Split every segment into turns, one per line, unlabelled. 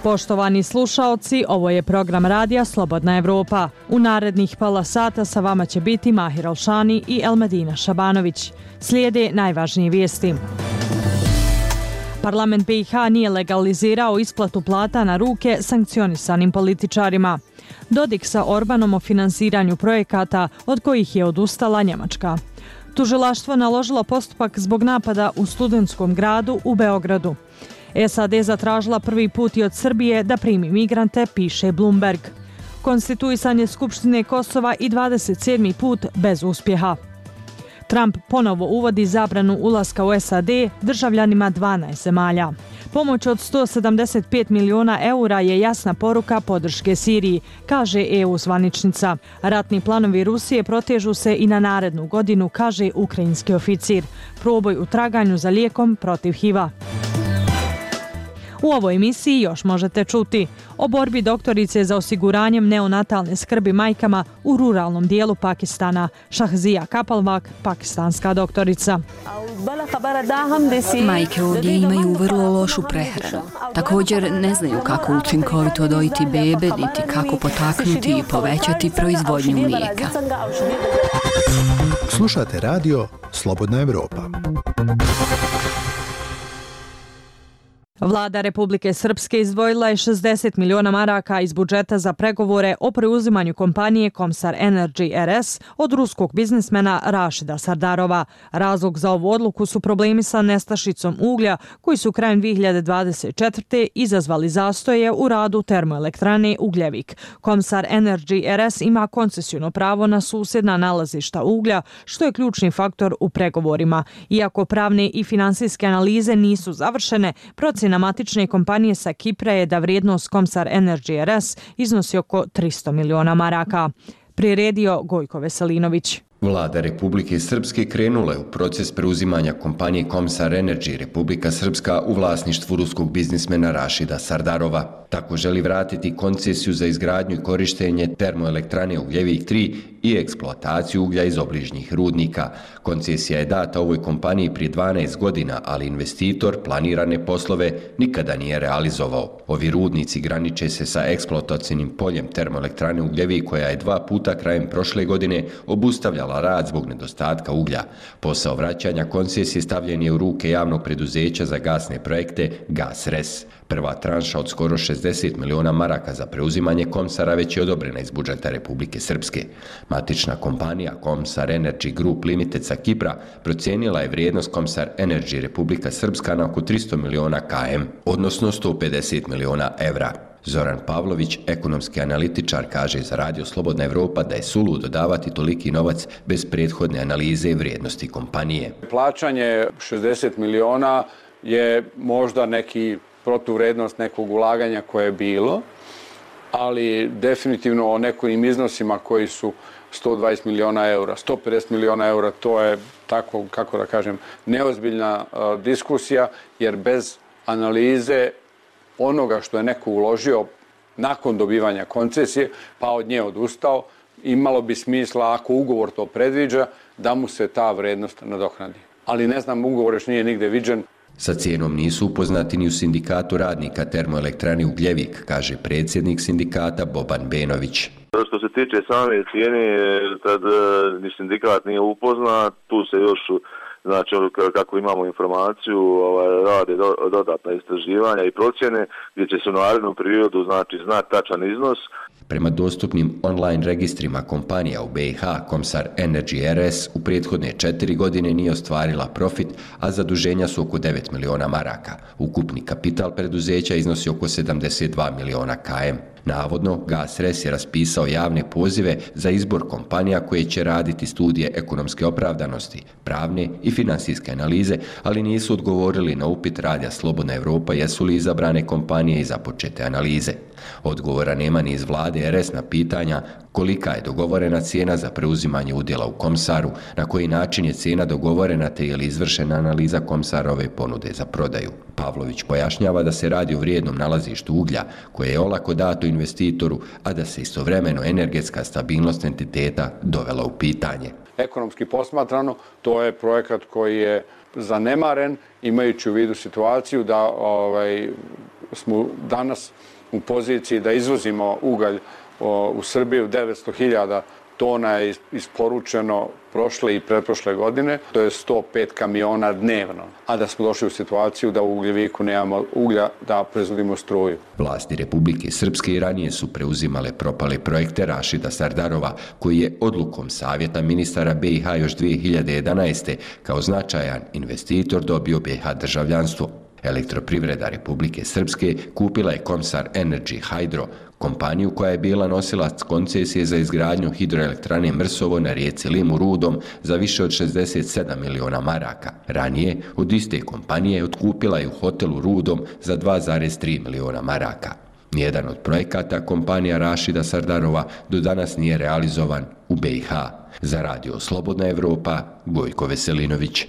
Poštovani slušaoci, ovo je program radija Slobodna Evropa. U narednih pola sata sa vama će biti Mahir Alšani i Elmedina Šabanović. Slijede najvažnije vijesti. Parlament BiH nije legalizirao isplatu plata na ruke sankcionisanim političarima. Dodik sa Orbanom o finansiranju projekata od kojih je odustala Njemačka. Tužilaštvo naložilo postupak zbog napada u studentskom gradu u Beogradu. SAD zatražila prvi put i od Srbije da primi migrante, piše Bloomberg. Konstituisanje Skupštine Kosova i 27. put bez uspjeha. Trump ponovo uvodi zabranu ulaska u SAD državljanima 12 zemalja. Pomoć od 175 miliona eura je jasna poruka podrške Siriji, kaže EU zvaničnica. Ratni planovi Rusije protežu se i na narednu godinu, kaže ukrajinski oficir. Proboj u traganju za lijekom protiv HIV-a. U ovoj emisiji još možete čuti o borbi doktorice za osiguranjem neonatalne skrbi majkama u ruralnom dijelu Pakistana. Shahzia Kapalvak, pakistanska doktorica.
Majke ovdje imaju vrlo lošu prehranu. Također ne znaju kako učinkovito dojiti bebe, niti kako potaknuti i povećati proizvodnju mlijeka.
Slušate radio Slobodna Evropa.
Vlada Republike Srpske izdvojila je 60 miliona maraka iz budžeta za pregovore o preuzimanju kompanije Komsar Energy RS od ruskog biznismena Rašida Sardarova. Razlog za ovu odluku su problemi sa nestašicom uglja koji su krajem 2024. izazvali zastoje u radu termoelektrane Ugljevik. Komsar Energy RS ima koncesijno pravo na susjedna nalazišta uglja, što je ključni faktor u pregovorima. Iako pravne i finansijske analize nisu završene, procjena matične kompanije sa Kipra je da vrijednost Komsar Energy RS iznosi oko 300 miliona maraka. Priredio Gojko Veselinović.
Vlada Republike Srpske krenula je u proces preuzimanja kompanije Komsar Energy Republika Srpska u vlasništvu ruskog biznismena Rašida Sardarova. Tako želi vratiti koncesiju za izgradnju i korištenje termoelektrane Ugljevik 3 i eksploataciju uglja iz obližnjih rudnika. Koncesija je data ovoj kompaniji prije 12 godina, ali investitor planirane poslove nikada nije realizovao. Ovi rudnici graniče se sa eksploatacijnim poljem termoelektrane Ugljevik koja je 2 puta krajem prošle godine obustavljala rad zbog nedostatka uglja. Posao vraćanja koncesije stavljen je u ruke javnog preduzeća za gasne projekte GasRes. Prva tranša od skoro 60 miliona maraka za preuzimanje Komsara već je odobrena iz budžeta Republike Srpske. Matična kompanija Komsar Energy Group Limited sa Kipra procijenila je vrijednost Komsar Energy Republika Srpska na oko 300 miliona km, odnosno 150 miliona evra. Zoran Pavlović, ekonomski analitičar, kaže za Radio Slobodna Evropa da je suludo davati toliki novac bez prethodne analize vrijednosti kompanije.
Plaćanje 60 miliona je možda neki protuvrednost nekog ulaganja koje je bilo, ali definitivno o nekim iznosima koji su 120 miliona eura, 150 miliona eura, to je tako, kako da kažem, neozbiljna diskusija, jer bez analize onoga što je neko uložio nakon dobivanja koncesije, pa od nje odustao, imalo bi smisla, ako ugovor to predviđa, da mu se ta vrednost nadoknadi. Ali ne znam, ugovor još nije nigde viđen.
Sa cijenom nisu upoznati ni u sindikatu radnika termoelektrane Ugljevik, kaže predsjednik sindikata Boban Benović.
Što se tiče same cijene, tad ni sindikat nije upoznat, tu se još, znači kako imamo informaciju, rade dodatna istraživanja i procjene gdje će se u narednom periodu znati tačan iznos.
Prema dostupnim online registrima kompanija u BiH, Komsar Energy RS u prethodne 4 godine nije ostvarila profit, a zaduženja su oko 9 miliona maraka. Ukupni kapital preduzeća iznosi oko 72 miliona km. Navodno, GasRes je raspisao javne pozive za izbor kompanija koje će raditi studije ekonomske opravdanosti, pravne i finansijske analize, ali nisu odgovorili na upit Radija Slobodna Evropa jesu li izabrane kompanije i započete analize. Odgovora nema ni iz vlade RS na pitanja kolika je dogovorena cijena za preuzimanje udjela u Komsaru, na koji način je cijena dogovorena te je li izvršena analiza Komsarove ponude za prodaju. Pavlović pojašnjava da se radi o vrijednom nalazištu uglja koje je olako dato investitoru, a da se istovremeno energetska stabilnost entiteta dovela u pitanje.
Ekonomski posmatrano, to je projekat koji je zanemaren, imajući u vidu situaciju da smo danas u poziciji da izvozimo ugalj u Srbiju. 900.000 tona je isporučeno prošle i pretprošle godine, to je 105 kamiona dnevno, a da smo došli u situaciju da u Ugljeviku nemamo uglja da proizvodimo struju.
Vlasti Republike Srpske i ranije su preuzimale propale projekte Rašida Sardarova, koji je odlukom Savjeta ministara BiH još 2011. kao značajan investitor dobio BiH državljanstvo. Elektroprivreda Republike Srpske kupila je Komsar Energy Hydro, kompaniju koja je bila nosilac koncesije za izgradnju hidroelektrane Mrsovo na rijeci Limu Rudom za više od 67 miliona maraka. Ranije od iste kompanije otkupila je u hotelu Rudom za 2,3 miliona maraka. Nijedan od projekata kompanija Rašida Sardarova do danas nije realizovan u BiH. Za Radio Slobodna Evropa, Gojko Veselinović.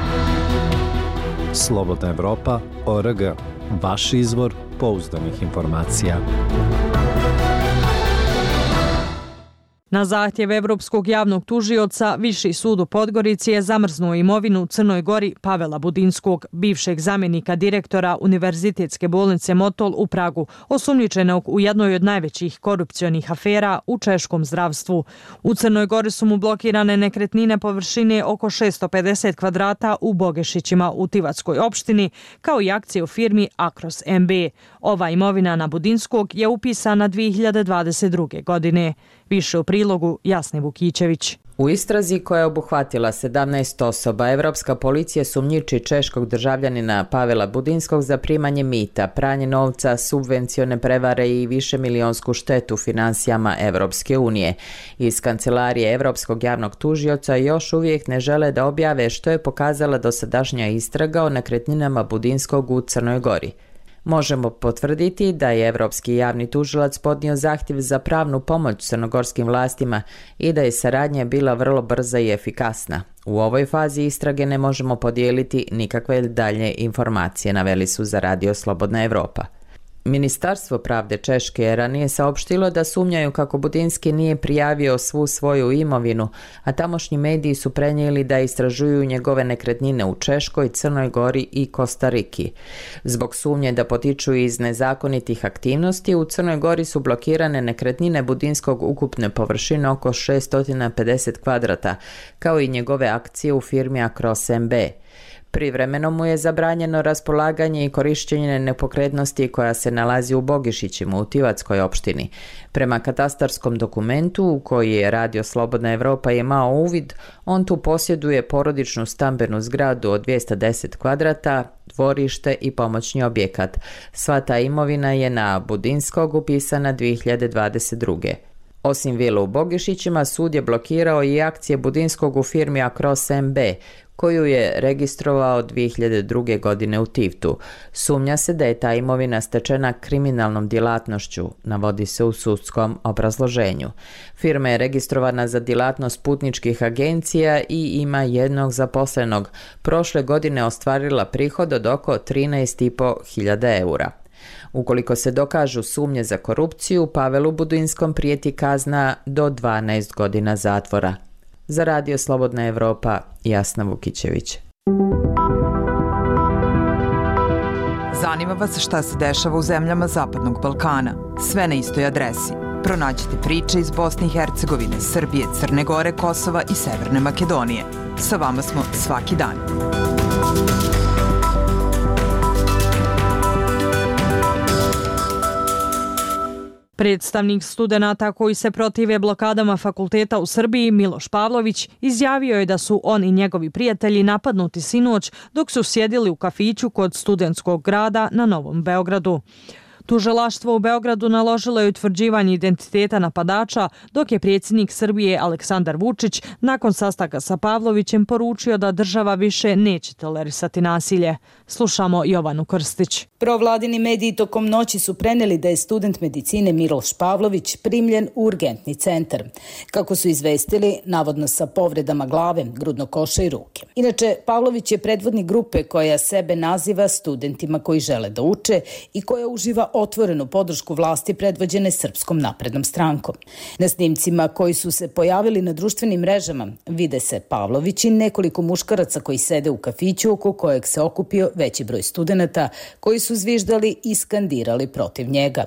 Slobodna Evropa.org, vaš izvor pouzdanih informacija.
Na zahtjev Evropskog javnog tužioca, Viši sud u Podgorici je zamrznuo imovinu u Crnoj Gori Pavela Budinskog, bivšeg zamjenika direktora Univerzitetske bolnice Motol u Pragu, osumnjičenog u jednoj od najvećih korupcionih afera u češkom zdravstvu. U Crnoj Gori su mu blokirane nekretnine površine oko 650 kvadrata u Bogešićima u Tivatskoj opštini, kao i akcije u firmi Akros MB. Ova imovina na Budinskog je upisana 2022. godine. Više u prilogu Jasne Vukićević.
U istrazi koja je obuhvatila 17 osoba, Evropska policija sumnjiči češkog državljanina Pavela Budinskog za primanje mita, pranje novca, subvencione prevare i višemilijonsku štetu finansijama Evropske unije. Iz kancelarije Evropskog javnog tužioca još uvijek ne žele da objave što je pokazala dosadašnja istraga o nekretninama Budinskog u Crnoj Gori. Možemo potvrditi da je Evropski javni tužilac podnio zahtjev za pravnu pomoć crnogorskim vlastima i da je saradnja bila vrlo brza i efikasna. U ovoj fazi istrage ne možemo podijeliti nikakve dalje informacije, naveli su za Radio Slobodna Evropa. Ministarstvo pravde Češke je ranije saopštilo da sumnjaju kako Budinski nije prijavio svu svoju imovinu, a tamošnji mediji su prenijeli da istražuju njegove nekretnine u Češkoj, Crnoj Gori i Kostariki. Zbog sumnje da potiču iz nezakonitih aktivnosti, u Crnoj Gori su blokirane nekretnine Budinskog ukupne površine oko 650 kvadrata, kao i njegove akcije u firmi Akros MB. Privremeno mu je zabranjeno raspolaganje i korišćenje nepokretnosti koja se nalazi u Bogišićima u Tivatskoj opštini. Prema katastarskom dokumentu u koji je Radio Slobodna Evropa imao uvid, on tu posjeduje porodičnu stambenu zgradu od 210 kvadrata, dvorište i pomoćni objekat. Sva ta imovina je na Budinskog upisana 2022. Osim vile u Bogišićima, sud je blokirao i akcije Budinskog u firmi Akros MB, koju je registrovao 2002. godine u Tivtu. Sumnja se da je ta imovina stečena kriminalnom djelatnošću, navodi se u sudskom obrazloženju. Firma je registrovana za djelatnost putničkih agencija i ima jednog zaposlenog. Prošle godine ostvarila prihod od oko 13.500 eura. Ukoliko se dokažu sumnje za korupciju, Pavelu Budinskom prijeti kazna do 12 godina zatvora. Za Radio Slobodna Evropa, Jasna Vukićević.
Zanima vas šta se dešava u zemljama Zapadnog Balkana? Sve na istoj adresi. Pronađite priče iz Bosne i Hercegovine, Srbije, Crne Gore, Kosova i Severne Makedonije. Sa vama smo svaki dan.
Predstavnik studenata koji se protive blokadama fakulteta u Srbiji, Miloš Pavlović, izjavio je da su on i njegovi prijatelji napadnuti sinoć dok su sjedili u kafiću kod Studentskog grada na Novom Beogradu. Tužilaštvo u Beogradu naložilo je utvrđivanje identiteta napadača, dok je predsjednik Srbije Aleksandar Vučić nakon sastanka sa Pavlovićem poručio da država više neće tolerisati nasilje. Slušamo Jovanu Krstić.
Provladini mediji tokom noći su preneli da je student medicine Miloš Pavlović primljen u urgentni centar. Kako su izvestili, navodno sa povredama glave, grudnog koša i ruke. Inače, Pavlović je predvodnik grupe koja sebe naziva studentima koji žele da uče i koja uživa otvorenu podršku vlasti predvođene Srpskom naprednom strankom. Na snimcima koji su se pojavili na društvenim mrežama vide se Pavlović i nekoliko muškaraca koji sede u kafiću oko kojeg se okupio veći broj studenata koji su zviždali i skandirali protiv njega.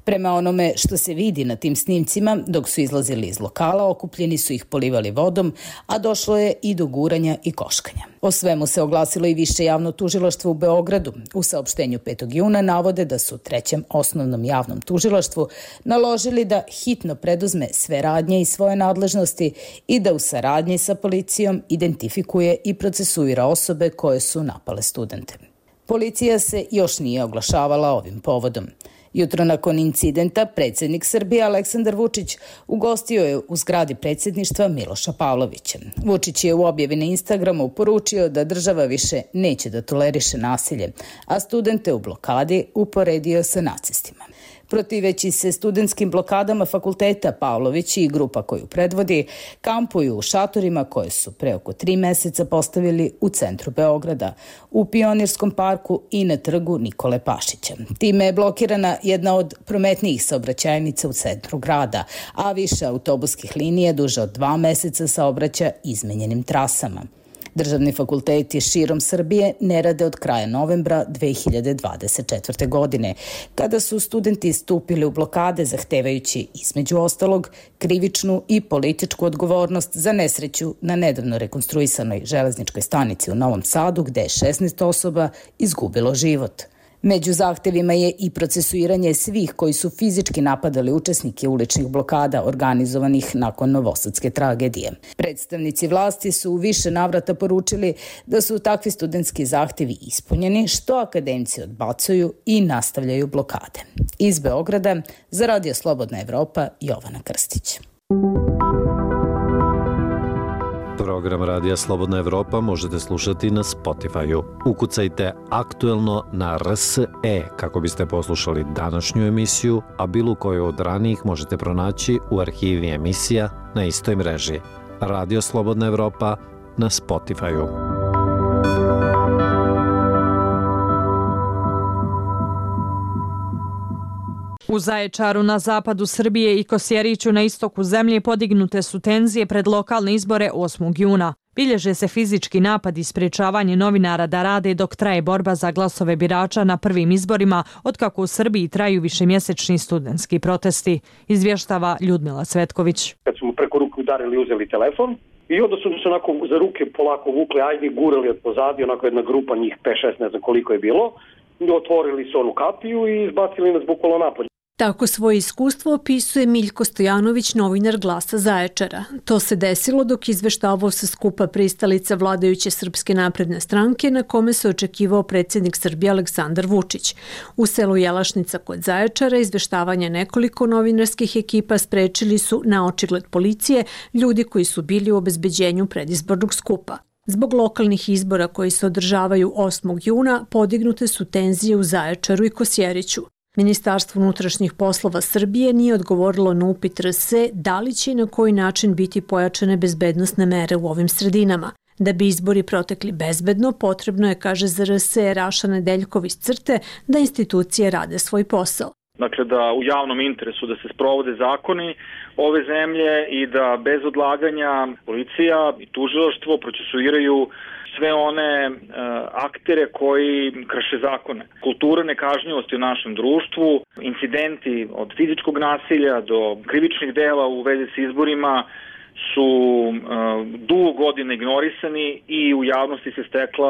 Prema onome što se vidi na tim snimcima, dok su izlazili iz lokala, okupljeni su ih polivali vodom, a došlo je i do guranja i koškanja. O svemu se oglasilo i Više javno tužilaštvo u Beogradu. U saopštenju 5. juna navode da su Trećem osnovnom javnom tužilaštvu naložili da hitno preduzme sve radnje i svoje nadležnosti i da u saradnji sa policijom identifikuje i procesuira osobe koje su napale studente. Policija se još nije oglašavala ovim povodom. Jutro nakon incidenta predsjednik Srbije Aleksandar Vučić ugostio je u zgradi predsjedništva Miloša Pavlovića. Vučić je u objavi na Instagramu poručio da država više neće da toleriše nasilje, a studente u blokadi uporedio sa nacistima. Protiveći se studentskim blokadama fakulteta, Pavlović i grupa koju predvodi kampuju u šatorima koje su pre oko 3 meseca postavili u centru Beograda, u Pionirskom parku i na trgu Nikole Pašića. Time je blokirana jedna od prometnijih saobraćajnica u centru grada, a više autobuskih linija duže od 2 meseca saobraća izmenjenim trasama. Državni fakulteti širom Srbije ne rade od kraja novembra 2024. godine, kada su studenti stupili u blokade zahtevajući, između ostalog, krivičnu i političku odgovornost za nesreću na nedavno rekonstruisanoj železničkoj stanici u Novom Sadu, gde je 16 osoba izgubilo život. Među zahtevima je i procesuiranje svih koji su fizički napadali učesnike uličnih blokada organizovanih nakon novosadske tragedije. Predstavnici vlasti su u više navrata poručili da su takvi studentski zahtevi ispunjeni, što akademci odbacuju i nastavljaju blokade. Iz Beograda za Radio Slobodna Evropa, Jovana Krstić.
Program Radija Slobodna Evropa možete slušati na Spotify-u. Ukucajte aktuelno na RSE kako biste poslušali današnju emisiju, a bilo koju od ranijih možete pronaći u arhivi emisija na istoj mreži. Radio Slobodna Evropa na Spotify-u.
U Zaječaru na zapadu Srbije i Kosjeriću na istoku zemlje podignute su tenzije pred lokalne izbore 8. juna. Bilježe se fizički napad i sprečavanje novinara da rade dok traje borba za glasove birača na prvim izborima, otkako u Srbiji traju višemjesečni studentski protesti, izvještava Ljudmila Cvetković.
Kad su mu preko ruke udarili, uzeli telefon i onda su se onako za ruke polako vukli, ajde gurali od pozadi, onako jedna grupa njih 5-6, ne znam koliko je bilo, otvorili su onu kapiju i izbacili nas bukvalno napolje.
Tako svoje iskustvo opisuje Miljko Stojanović, novinar Glasa Zaječara. To se desilo dok izveštavao sa skupa pristalica vladajuće Srpske napredne stranke na kome se očekivao predsjednik Srbije Aleksandar Vučić. U selu Jelašnica kod Zaječara izveštavanje nekoliko novinarskih ekipa sprečili su na očigled policije ljudi koji su bili u obezbeđenju predizbornog skupa. Zbog lokalnih izbora koji se održavaju 8. juna podignute su tenzije u Zaječaru i Kosjeriću. Ministarstvo unutrašnjih poslova Srbije nije odgovorilo na upit RSE da li će i na koji način biti pojačane bezbednosne mere u ovim sredinama. Da bi izbori protekli bezbedno, potrebno je, kaže za RSE Raša Nedeljkov iz CRTE, da institucije rade svoj posao.
Dakle, da u javnom interesu da se sprovode zakoni ove zemlje i da bez odlaganja policija i tužilaštvo procesuiraju sve one aktere koji krše zakone. Kultura nekažnjivosti u našem društvu, incidenti od fizičkog nasilja do krivičnih dela u vezi s izborima su dugo godina ignorisani i u javnosti se stekla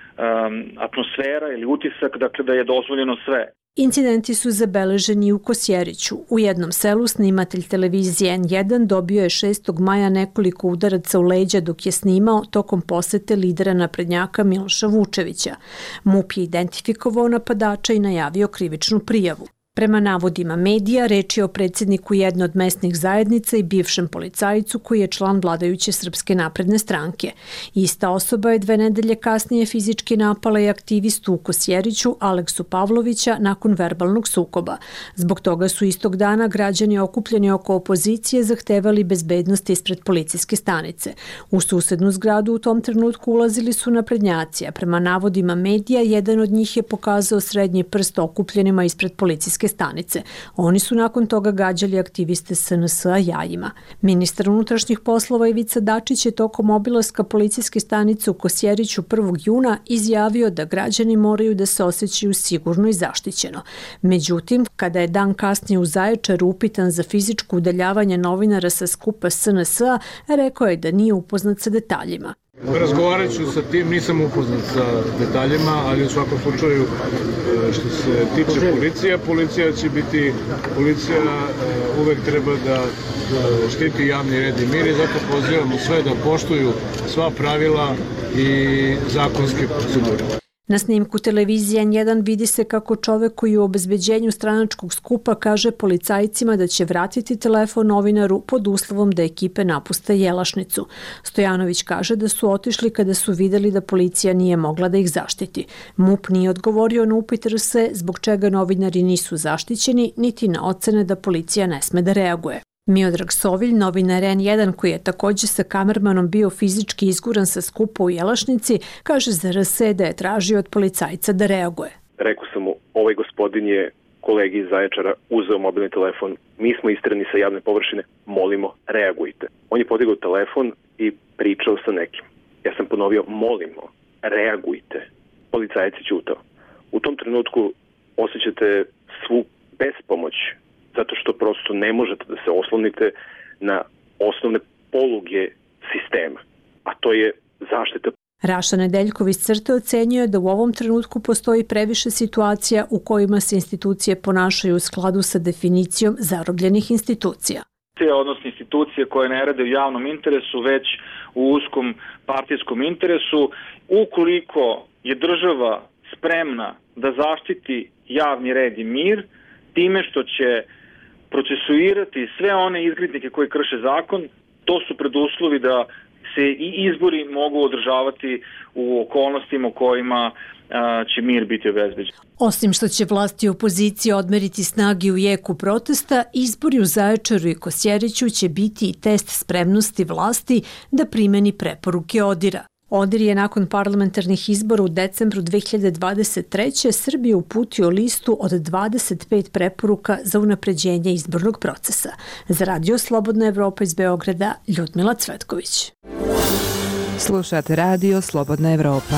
atmosfera ili utisak, dakle, da je dozvoljeno sve.
Incidenti su zabeleženi u Kosjeriću. U jednom selu snimatelj televizije N1 dobio je 6. maja nekoliko udaraca u leđa dok je snimao tokom posete lidera naprednjaka Miloša Vučevića. MUP je identifikovao napadača i najavio krivičnu prijavu. Prema navodima medija, reč je o predsjedniku jedne od mesnih zajednica i bivšem policajcu koji je član vladajuće Srpske napredne stranke. Ista osoba je 2 nedelje kasnije fizički napala i aktivistu u Kosjeriću Aleksu Pavlovića nakon verbalnog sukoba. Zbog toga su istog dana građani okupljeni oko opozicije zahtevali bezbednost ispred policijske stanice. U susednu zgradu u tom trenutku ulazili su naprednjaci, a prema navodima medija jedan od njih je pokazao srednji prst okupljenima ispred policijske stanice. Oni su nakon toga gađali aktiviste SNS-a jajima. Ministar unutrašnjih poslova Ivica Dačić je tokom obilaska policijske stanice u Kosjeriću 1. juna izjavio da građani moraju da se osjećaju sigurno i zaštićeno. Međutim, kada je dan kasnije u Zaječaru upitan za fizičko udaljavanje novinara sa skupa SNS-a, rekao je da nije upoznat sa detaljima.
Razgovarat ću sa tim, nisam upoznat sa detaljima, ali u svakom slučaju što se tiče policija će biti, policija uvek treba da štiti javni red i mir i zato pozivamo sve da poštuju sva pravila i zakonske procedure.
Na snimku televizije N1 vidi se kako čovek koji u obezbeđenju stranačkog skupa kaže policajcima da će vratiti telefon novinaru pod uslovom da ekipe napuste Jelašnicu. Stojanović kaže da su otišli kada su videli da policija nije mogla da ih zaštiti. MUP nije odgovorio na upit RS zbog čega novinari nisu zaštićeni, niti na ocene da policija ne sme da reaguje. Miodrag Sovilj, novinar N1 koji je također sa kamermanom bio fizički izguran sa skupa u Jelašnici, kaže za RS da je tražio od policajca da reaguje.
Rekao sam mu, ovaj gospodin je kolegi iz Zaječara uzeo mobilni telefon, mi smo istrani sa javne površine, molimo, reagujte. On je podigao telefon i pričao sa nekim. Ja sam ponovio, molimo, reagujte. Policajac je ćutao. U tom trenutku osjećate svu bespomoć, zato što prosto ne možete da se oslonite na osnovne poluge sistema, a to je zaštita.
Raša Nedeljkov iz CRTE ocenjuje da u ovom trenutku postoji previše situacija u kojima se institucije ponašaju u skladu sa definicijom zarobljenih institucija.
Odnosno institucije koje ne rade u javnom interesu, već u uskom partijskom interesu. Ukoliko je država spremna da zaštiti javni red i mir, time što će procesuirati sve one izgrednike koji krše zakon, to su preduslovi da se i izbori mogu održavati u okolnostima u kojima će mir biti obezbeđen.
Osim što će vlasti i opozicija odmeriti snagi u jeku protesta, izbori u Zaječaru i Kosjeriću će biti i test spremnosti vlasti da primeni preporuke ODIR-a. ODIR je nakon parlamentarnih izbora u decembru 2023. Srbiji uputio listu od 25 preporuka za unapređenje izbornog procesa. Za Radio Slobodna Evropa iz Beograda, Ljudmila Cvetković.
Slušate Radio Slobodna Evropa.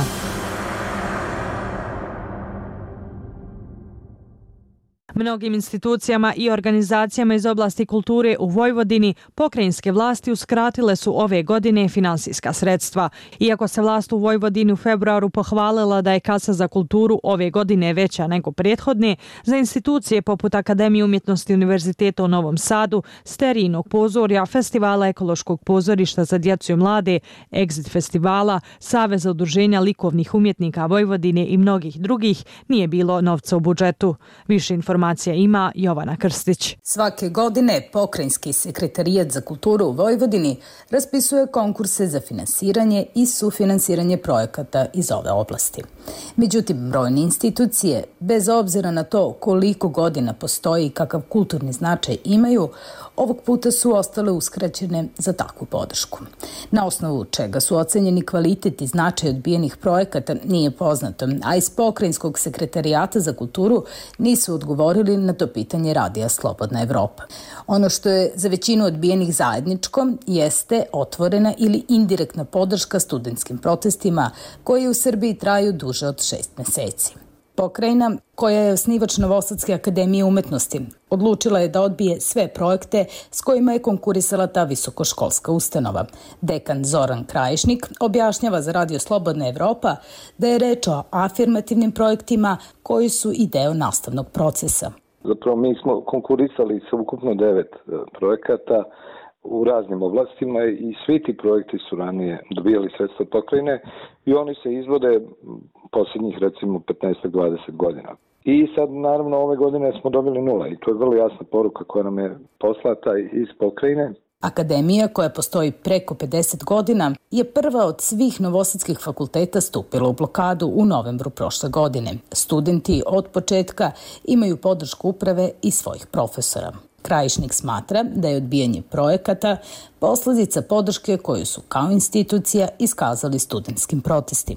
Mnogim institucijama i organizacijama iz oblasti kulture u Vojvodini pokrajinske vlasti uskratile su ove godine finansijska sredstva. Iako se vlast u Vojvodini u februaru pohvalila da je kasa za kulturu ove godine veća nego prethodne, za institucije poput Akademije umjetnosti Univerziteta u Novom Sadu, Sterijnog pozorja, Festivala ekološkog pozorišta za djecu i mlade, Exit festivala, Saveza udruženja likovnih umjetnika Vojvodine i mnogih drugih, nije bilo novca u budžetu. Više informacija ima Jovana Krstić.
Svake godine Pokrajinski sekretarijat za kulturu u Vojvodini raspisuje konkurse za finansiranje i sufinansiranje projekata iz ove oblasti. Međutim, brojne institucije, bez obzira na to koliko godina postoji i kakav kulturni značaj imaju, ovog puta su ostale uskraćene za takvu podršku. Na osnovu čega su ocenjeni kvalitet i značaj odbijenih projekata nije poznato, a iz Pokrajinskog sekretarijata za kulturu nisu odgovorili na to pitanje Radija Slobodna Evropa. Ono što je za većinu odbijenih zajedničko jeste otvorena ili indirektna podrška studentskim protestima koji u Srbiji traju duže od 6 meseci. Pokrajina, koja je osnivač Novosadske akademije umetnosti, odlučila je da odbije sve projekte s kojima je konkurisala ta visokoškolska ustanova. Dekan Zoran Krajišnik objašnjava za Radio Slobodna Evropa da je reč o afirmativnim projektima koji su i deo nastavnog procesa.
Zapravo mi smo konkurisali sa ukupno 9 projekata u raznim oblastima i svi ti projekti su ranije dobijali sredstva pokrajine i oni se izvode posljednjih recimo 15-20 godina. I sad naravno ove godine smo dobili 0 i to je vrlo jasna poruka koja nam je poslata iz pokrajine.
Akademija, koja postoji preko 50 godina, je prva od svih novosadskih fakulteta stupila u blokadu u novembru prošle godine. Studenti od početka imaju podršku uprave i svojih profesora. Krajišnik smatra da je odbijanje projekata posljedica podrške koju su kao institucija iskazali studentskim protestima.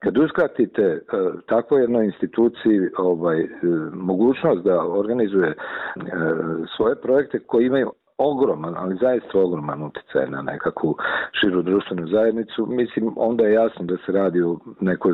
Kad uskratite takvoj jednoj instituciji mogućnost da organizuje svoje projekte koji imaju ogroman, ali zaista ogroman utjecaj na nekakvu širu društvenu zajednicu, mislim, onda je jasno da se radi o nekoj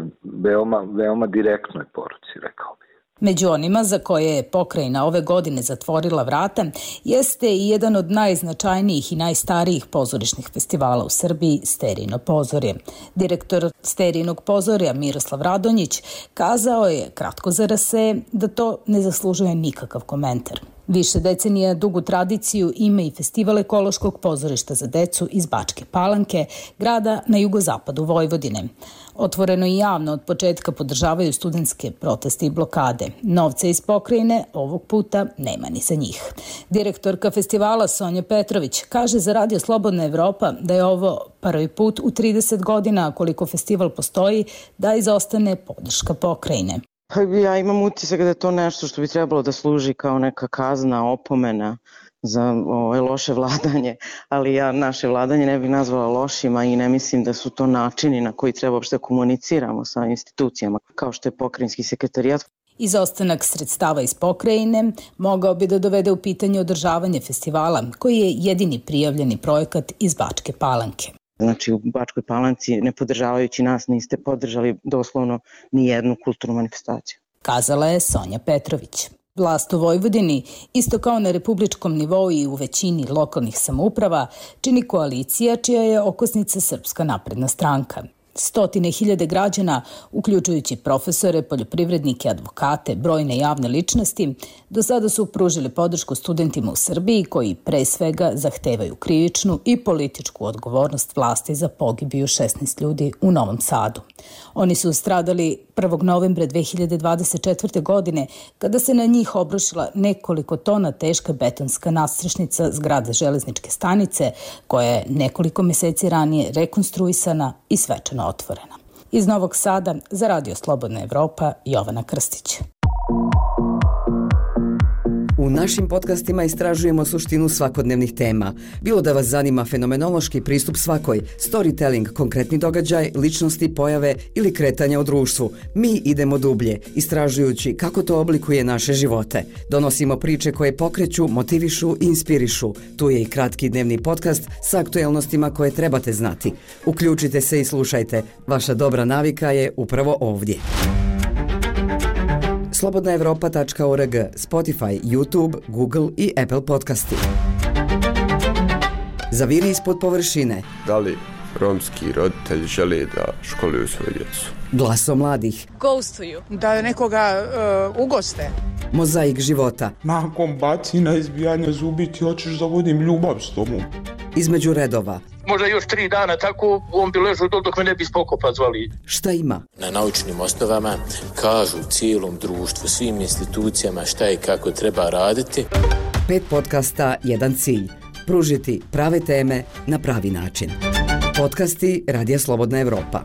veoma direktnoj poruci, rekao bih.
Među onima za koje je pokrajina ove godine zatvorila vrata jeste i jedan od najznačajnijih i najstarijih pozorišnih festivala u Srbiji, Sterijino pozorje. Direktor Sterijinog pozorja Miroslav Radonjić kazao je, kratko za RSE, da to ne zaslužuje nikakav komentar. Više decenija dugu tradiciju ima i Festival ekološkog pozorišta za decu iz Bačke Palanke, grada na jugozapadu Vojvodine. Otvoreno i javno od početka podržavaju studentske proteste i blokade. Novca iz pokrajine ovog puta nema ni za njih. Direktorka festivala Sonja Petrović kaže za Radio Slobodna Evropa da je ovo prvi put u 30 godina koliko festival postoji da izostane podrška pokrajine.
Ja imam utisak da je to nešto što bi trebalo da služi kao neka kazna, opomena za loše vladanje, ali ja naše vladanje ne bih nazvala lošima i ne mislim da su to načini na koji treba uopšte komuniciramo sa institucijama, kao što je pokrajinski sekretarijat.
Izostanak sredstava iz pokrajine mogao bi da dovede u pitanje održavanje festivala, koji je jedini prijavljeni projekat iz Bačke Palanke.
Znači u Bačkoj Palanci, ne podržavajući nas, niste podržali doslovno ni jednu kulturnu manifestaciju.
Kazala je Sonja Petrović. Vlast u Vojvodini, isto kao na republičkom nivou i u većini lokalnih samouprava, čini koalicija čija je okosnica Srpska napredna stranka. 100.000 građana, uključujući profesore, poljoprivrednike, advokate, brojne javne ličnosti, do sada su pružili podršku studentima u Srbiji koji pre svega zahtevaju krivičnu i političku odgovornost vlasti za pogibiju 16 ljudi u Novom Sadu. Oni su stradali 1. novembra 2024. godine kada se na njih obrušila nekoliko tona teška betonska nadstrešnica zgrade železničke stanice koja je nekoliko meseci ranije rekonstruisana i svečano otvorena. Iz Novog Sada za Radio Slobodna Evropa, Jovana Krstić.
U našim podcastima istražujemo suštinu svakodnevnih tema. Bilo da vas zanima fenomenološki pristup svakoj, storytelling, konkretni događaj, ličnosti, pojave ili kretanja u društvu. Mi idemo dublje, istražujući kako to oblikuje naše živote. Donosimo priče koje pokreću, motivišu i inspirišu. Tu je i kratki dnevni podcast sa aktuelnostima koje trebate znati. Uključite se i slušajte. Vaša dobra navika je upravo ovdje. slobodnaevropa.org, Spotify, YouTube, Google i Apple podcasti. Zaviri ispod površine.
Da li romski roditelji žele da školuju svoju djecu?
Glaso mladih.
Ghostuju. Da nekoga ugoste.
Mozaik života.
Nakon bacina, izbijanja zubi ti hoćeš da vodim ljubav s tobom.
Između redova.
Možda još 3 dana tako, on bi ležao dok me ne bi Spokopa zvali.
Šta ima?
Na naučnim osnovama kažu cijelom društvu, svim institucijama šta i kako treba raditi.
5 podcasta, jedan cilj. Pružiti prave teme na pravi način. Podcasti Radija Slobodna Evropa.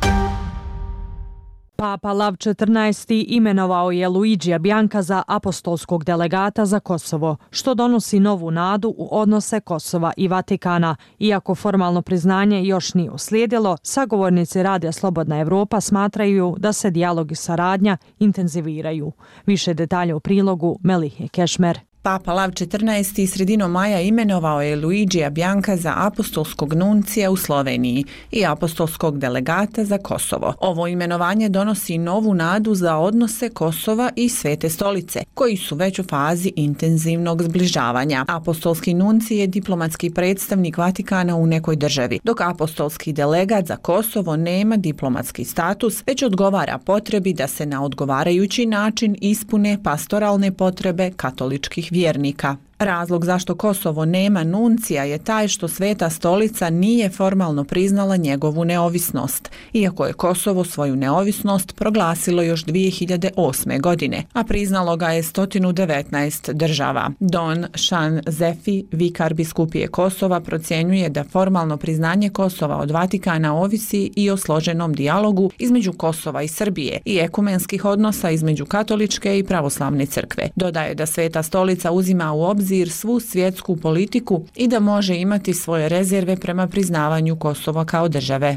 Papa Lav XIV. Imenovao je Luigija Bianca za apostolskog delegata za Kosovo, što donosi novu nadu u odnose Kosova i Vatikana. Iako formalno priznanje još nije uslijedilo, sagovornici Radija Slobodna Evropa smatraju da se dijalog i saradnja intenziviraju. Više detalja u prilogu Melihe Kešmer.
Papa Lav XIV. Sredinom maja imenovao je Luigija Bianca za apostolskog nuncija u Sloveniji i apostolskog delegata za Kosovo. Ovo imenovanje donosi novu nadu za odnose Kosova i Svete stolice, koji su već u fazi intenzivnog zbližavanja. Apostolski nunci je diplomatski predstavnik Vatikana u nekoj državi, dok apostolski delegat za Kosovo nema diplomatski status, već odgovara potrebi da se na odgovarajući način ispune pastoralne potrebe katoličkih vjernika. Razlog zašto Kosovo nema nuncija je taj što Sveta stolica nije formalno priznala njegovu neovisnost, iako je Kosovo svoju neovisnost proglasilo još 2008. godine, a priznalo ga je 119 država. Don Shan Zefi, vikar biskupije Kosova, procjenjuje da formalno priznanje Kosova od Vatikana ovisi i o složenom dijalogu između Kosova i Srbije i ekumenskih odnosa između katoličke i pravoslavne crkve. Dodaje da Sveta stolica uzima u obzir obzir svu svjetsku politiku i da može imati svoje rezerve prema priznavanju Kosova kao države.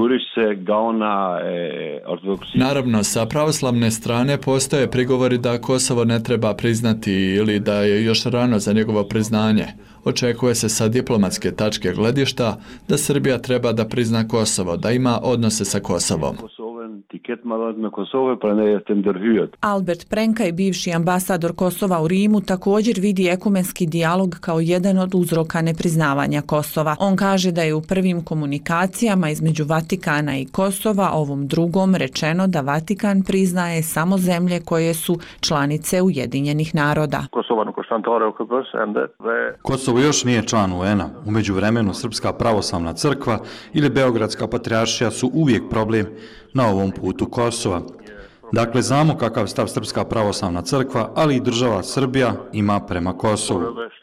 Naravno, sa pravoslavne strane postoje prigovori da Kosovo ne treba priznati ili da je još rano za njegovo priznanje. Očekuje se sa diplomatske tačke gledišta da Srbija treba da prizna Kosovo, da ima odnose sa Kosovom.
Albert Prenka, bivši ambasador Kosova u Rimu, također vidi ekumenski dijalog kao jedan od uzroka nepriznavanja Kosova. On kaže da je u prvim komunikacijama između Vatikana i Kosova, ovom drugom, rečeno da Vatikan priznaje samo zemlje koje su članice Ujedinjenih naroda.
Kosovo još nije član UN-a. U međuvremenu Srpska pravoslavna crkva ili Beogradska patrijaršija su uvijek problem na ovom putu Kosova. Dakle, znamo kakav stav Srpska pravoslavna crkva, ali i država Srbija ima prema Kosovu.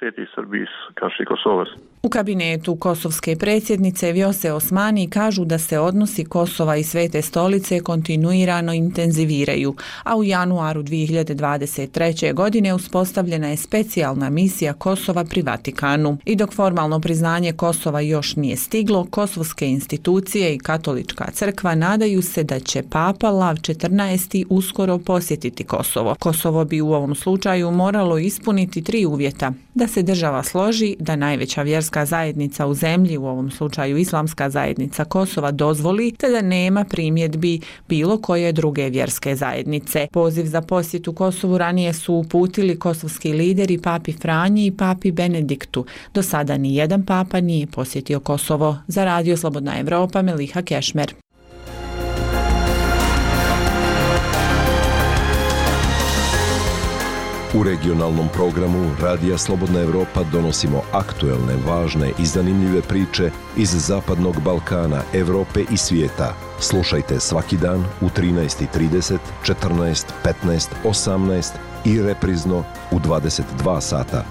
U kabinetu kosovske predsjednice Vjose Osmani kažu da se odnosi Kosova i Svete stolice kontinuirano intenziviraju, a u januaru 2023. godine uspostavljena je specijalna misija Kosova pri Vatikanu. I dok formalno priznanje Kosova još nije stiglo, kosovske institucije i katolička crkva nadaju se da će Papa Lav XIV uskoro posjetiti Kosovo. Kosovo bi u ovom slučaju moralo ispuniti 3 uvjeta: da se država složi, da najveća vjerska zajednica u zemlji, u ovom slučaju Islamska zajednica Kosova, dozvoli, te da nema primjedbi bilo koje druge vjerske zajednice. Poziv za posjetu Kosovu ranije su uputili kosovski lideri Papi Franji i Papi Benediktu. Do sada ni jedan papa nije posjetio Kosovo. Za Radio Slobodna Evropa, Meliha Kešmer.
U regionalnom programu Radija Slobodna Evropa donosimo aktuelne, važne i zanimljive priče iz Zapadnog Balkana, Evrope i svijeta. Slušajte svaki dan u 13:30, 14, 15, 18 i reprizno u 22 sata.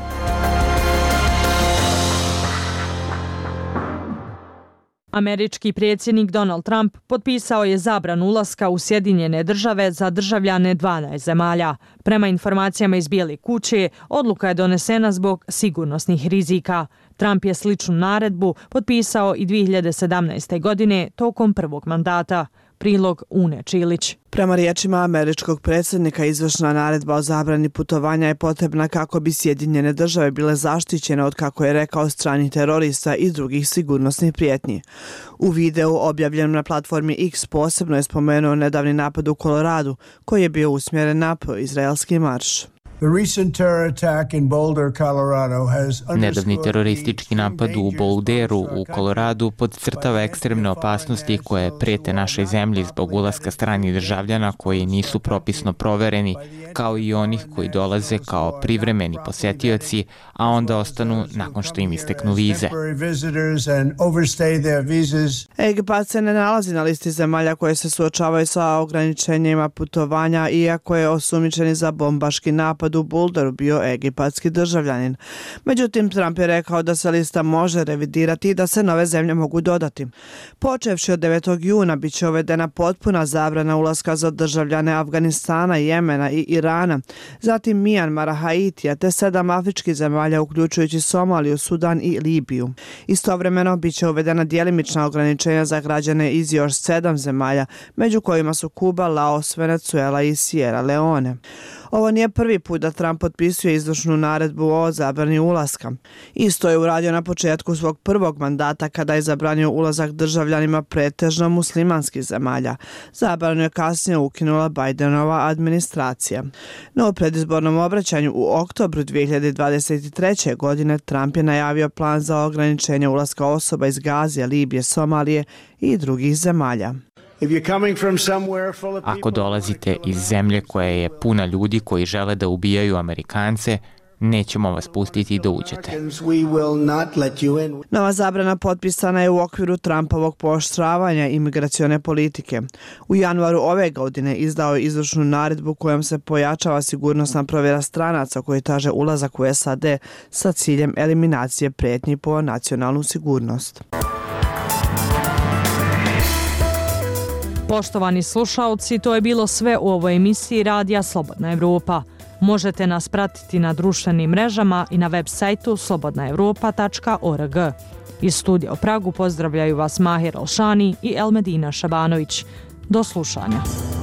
Američki predsjednik Donald Trump potpisao je zabranu ulaska u Sjedinjene države za državljane 12 zemalja. Prema informacijama iz Bijele kuće, odluka je donesena zbog sigurnosnih rizika. Trump je sličnu naredbu potpisao i 2017. godine tokom prvog mandata. Prilog Une Čilić.
Prema riječima američkog predsjednika, izvršna naredba o zabrani putovanja je potrebna kako bi Sjedinjene države bile zaštićene od, kako je rekao, stranih terorista i drugih sigurnosnih prijetnji. U videu objavljenom na platformi X posebno je spomenuo nedavni napad u Koloradu, koji je bio usmjeren na pro-izraelski marš.
Nedavni teroristički napad u Boulderu u Koloradu podcrtava ekstremne opasnosti koje prijete našoj zemlji zbog ulaska stranih državljana koji nisu propisno provereni, kao i onih koji dolaze kao privremeni posjetioci, a onda ostanu nakon što im isteknu vize.
Egipat se ne nalazi na listi zemalja koje se suočavaju sa ograničenjima putovanja, iako je osumnjičeni za bombaški napad u Boulderu bio egipatski državljanin. Međutim, Trump je rekao da se lista može revidirati i da se nove zemlje mogu dodati. Počevši od 9. juna bit će uvedena potpuna zabrana ulaska za državljane Afganistana, Jemena i Irana, zatim Mijanmara, Haitija te 7 afričkih zemalja uključujući Somaliju, Sudan i Libiju. Istovremeno bit će uvedena djelimična ograničenja za građane iz još 7 zemalja, među kojima su Kuba, Laos, Venezuela i Sierra Leone. Ovo nije prvi put da Trump potpisuje izvršnu naredbu o zabrani ulaska. Isto je uradio na početku svog prvog mandata kada je zabranio ulazak državljanima pretežno muslimanskih zemalja. Zabranu je kasnije ukinula Bidenova administracija. No u predizbornom obraćanju u oktobru 2023. godine Trump je najavio plan za ograničenje ulaska osoba iz Gazije, Libije, Somalije i drugih zemalja.
Ako dolazite iz zemlje koja je puna ljudi koji žele da ubijaju Amerikance, nećemo vas pustiti da uđete.
Nova zabrana potpisana je u okviru Trumpovog pooštravanja imigracione politike. U januaru ove godine izdao je izvršnu naredbu kojom se pojačava sigurnosna provjera stranaca koji traže ulazak u SAD sa ciljem eliminacije prijetnji po nacionalnu sigurnost.
Poštovani slušaoci, to je bilo sve u ovoj emisiji Radija Slobodna Evropa. Možete nas pratiti na društvenim mrežama i na web sajtu slobodnaevropa.org. Iz studija u Pragu pozdravljaju vas Mahir Alšani i Elmedina Šabanović. Do slušanja.